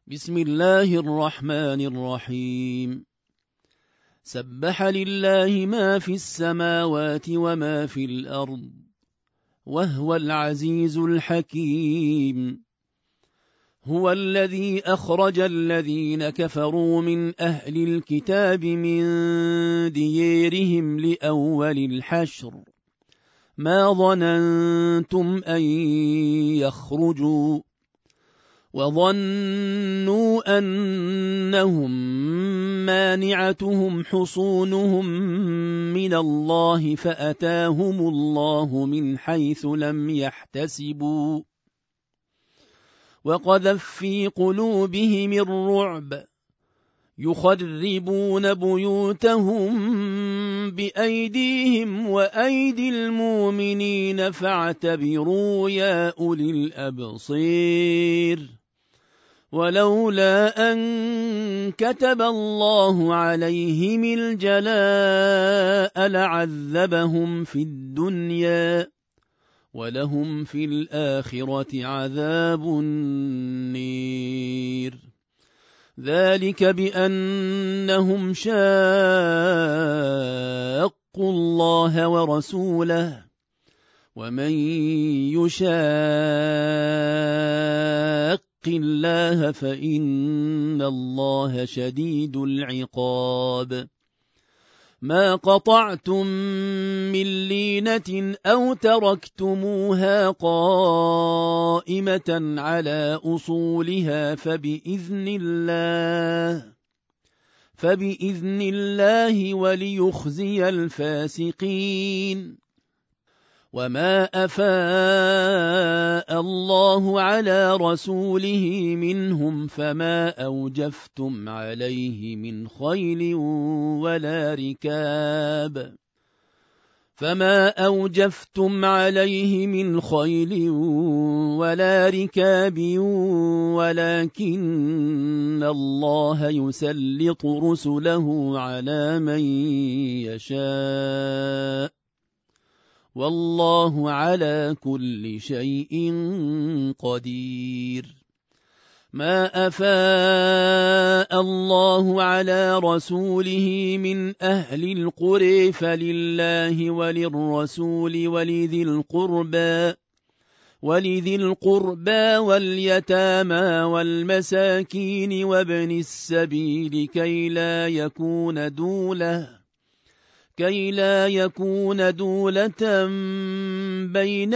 بسم الله الرحمن الرحيم. سبح لله ما في السماوات وما في الأرض وهو العزيز الحكيم. هو الذي أخرج الذين كفروا من أهل الكتاب من ديارهم لأول الحشر ما ظننتم أن يخرجوا وظنوا أنهم مانعتهم حصونهم من الله فأتاهم الله من حيث لم يحتسبوا وقذف في قلوبهم الرعب يخربون بيوتهم بأيديهم وأيدي المؤمنين فاعتبروا يا أولي الأبصير. ولولا أن كتب الله عليهم الجلاء لعذبهم في الدنيا ولهم في الآخرة عذاب النير. ذلك بأنهم شاقوا الله ورسوله ومن يشاق الله فإن الله شديد العقاب. ما قطعتم من لينة أو تركتموها قائمة على أصولها فبإذن الله وليخزي الفاسقين. وما أفاء الله على رسوله منهم فما أوجفتم عليه من خيل ولا ركاب ولكن الله يسلط رسله على من يشاء والله على كل شيء قدير. ما أفاء الله على رسوله من أهل القرى فلله وللرسول ولذي القربى واليتامى والمساكين وابن السبيل كي لا يكون دولة بين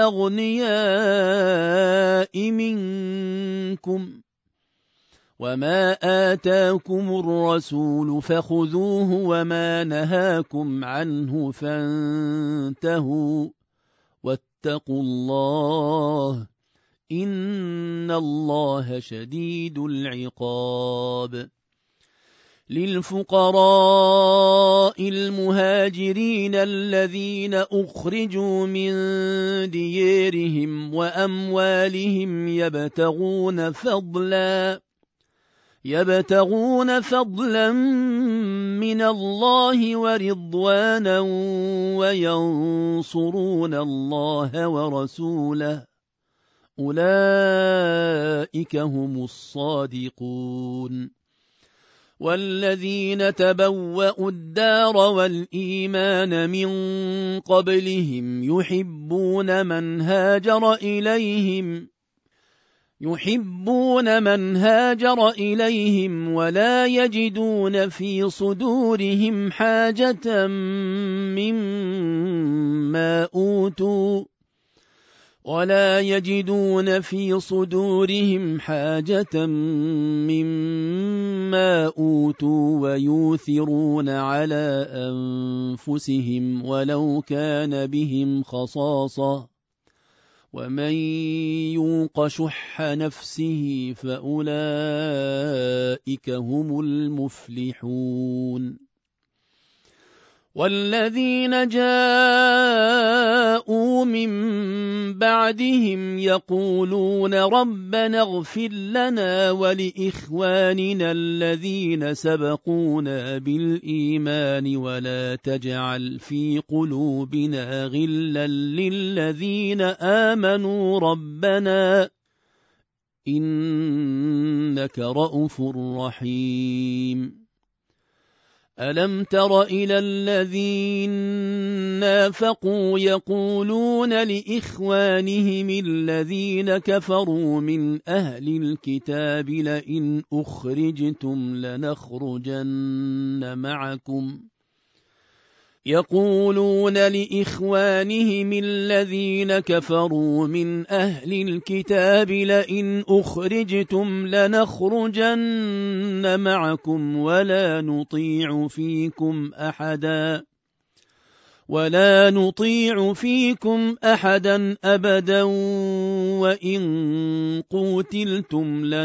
الأغنياء منكم. وما آتاكم الرسول فخذوه وما نهاكم عنه فانتهوا واتقوا الله إن الله شديد العقاب. للفقراء المهاجرين الذين أخرجوا من ديارهم وأموالهم يبتغون فضلا من الله ورضوانا وينصرون الله ورسوله أولئك هم الصادقون. والذين تبوأوا الدار والإيمان من قبلهم يحبون من هاجر إليهم ولا يجدون في صدورهم حاجة مما أوتوا ويؤثرون على أنفسهم ولو كان بهم خصاصة ومن يوق شح نفسه فأولئك هم المفلحون. والذين جاءوا من بعدهم يقولون ربنا اغفر لنا ولإخواننا الذين سبقونا بالإيمان ولا تجعل في قلوبنا غلا للذين آمنوا إنك رؤوف رحيم. ألم تر إلى الذين نافقوا يقولون لإخوانهم الذين كفروا من أهل الكتاب لئن أخرجتم لنخرجن معكم يقولون لإخوانهم الذين كفروا من أهل الكتاب لئن أخرجتم لنخرجن معكم ولا نطيع فيكم أحدا أبدا وإن قوتلتم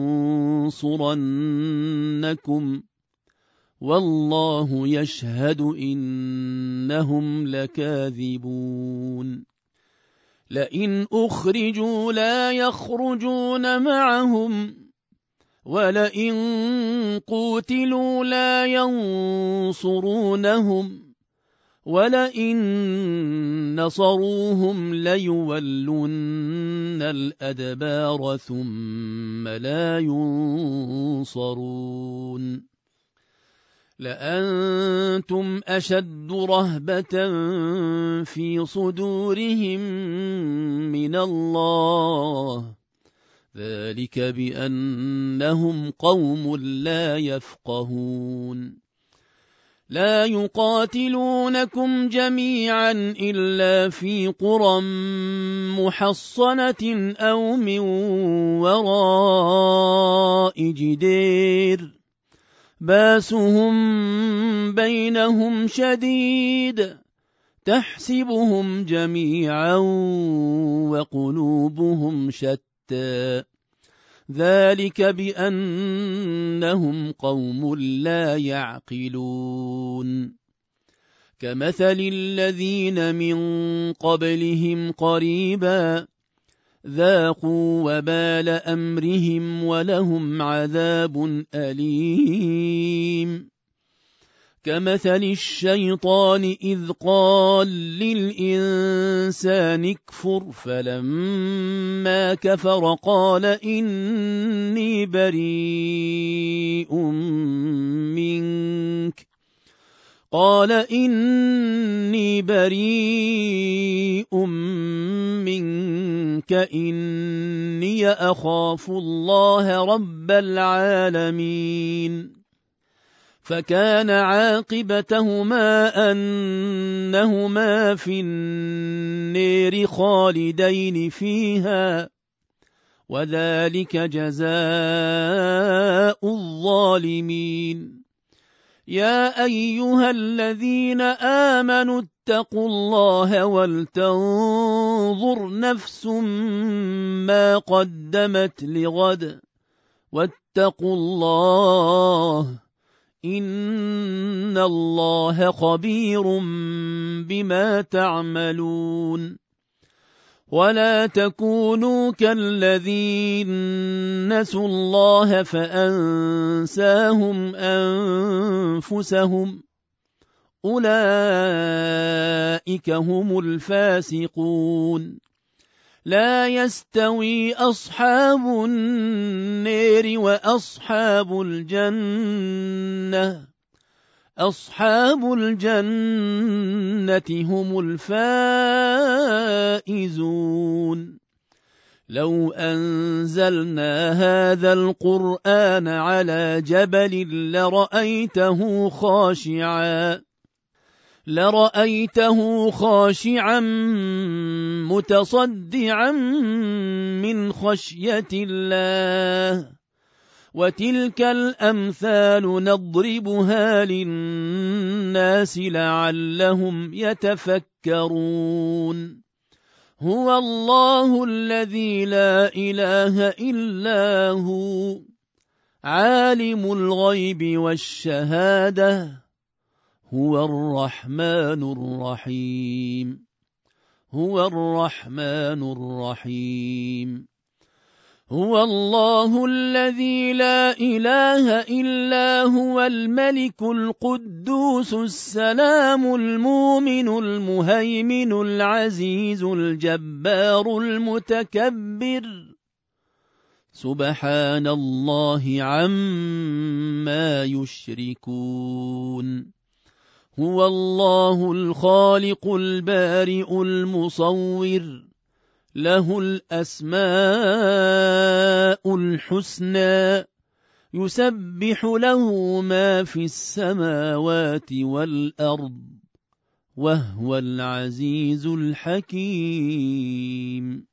لننصرنكم والله يشهد إنهم لكاذبون. لئن أخرجوا لا يخرجون معهم ولئن قوتلوا لا ينصرونهم ولئن نصروهم ليولن الأدبار ثم لا ينصرون. لأنتم أشد رهبة في صدورهم من الله ذلك بأنهم قوم لا يفقهون. لا يقاتلونكم جميعا إلا في قرى محصنة أو من وراء جدير باسهم بينهم شديد تحسبهم جميعا وقلوبهم شتى ذلك بأنهم قوم لا يعقلون. كمثل الذين من قبلهم قريبا ذاقوا وبال أمرهم ولهم عذاب أليم. كمثل الشيطان إذ قال للإنسان اكفر فلما كفر قال إني بريء منك إني أخاف الله رب العالمين. فكان عاقبتهما أنهما في النار خالدين فيها وذلك جزاء الظالمين. يا أيها الذين آمنوا اتقوا الله ولتنظر نفس ما قدمت لغد واتقوا الله إن الله خبير بما تعملون. ولا تكونوا كالذين نسوا الله فأنساهم أنفسهم أولئك هم الفاسقون. لا يستوي أصحاب النار وأصحاب الجنة أصحاب الجنة هم الفائزون. لو أنزلنا هذا القرآن على جبل لرأيته خاشعا متصدعا من خشية الله. وتلك الأمثال نضربها للناس لعلهم يتفكرون. هو الله الذي لا إله إلا هو عالم الغيب والشهادة هو الرحمن الرحيم. هو الله الذي لا إله إلا هو الملك القدوس السلام المؤمن المهيمن العزيز الجبار المتكبر سبحان الله عما يشركون هو الله الخالق البارئ المصور له الأسماء الحسنى يسبح له ما في السماوات والأرض وهو العزيز الحكيم